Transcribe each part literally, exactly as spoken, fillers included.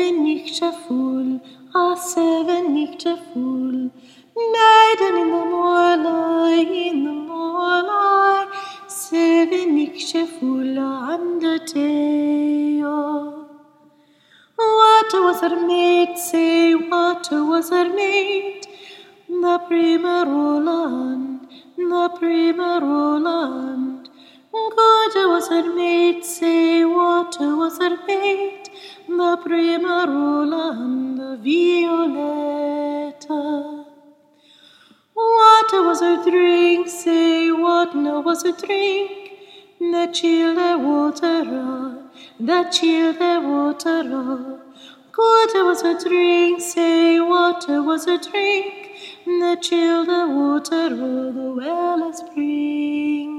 seven nicht a fool, a seven nicht a fool. Maiden in the moorlight, in the moorlight, seven nicht a fool under tail. What was her mate? Say, what was her mate? The prima Roland, the prima Roland. Good was her mate, say, what was her mate? The prima Roland, the Violetta. What was her drink, say, what no was her drink? The childe water, the childe water. Good was her drink, say, what was her drink? The childe water, the well spring.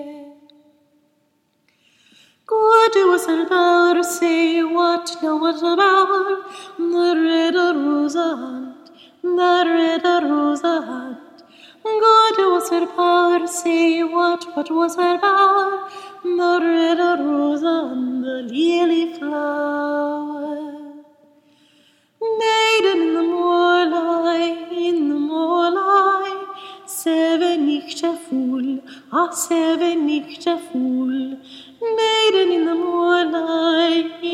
Good was her bower, say, what no was her bower? The red rosehand, the red rosehand. Good was her bower, say, what, what was her bower? The red rosehand, the lily flower. Maiden in the moorlight, in the moorlight, seven nicht a fool, ah, seven nicht a fool. Maiden in the moorlight,